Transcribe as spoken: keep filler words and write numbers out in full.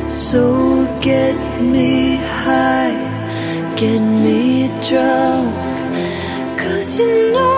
So get me high, get me drunk, 'cause you know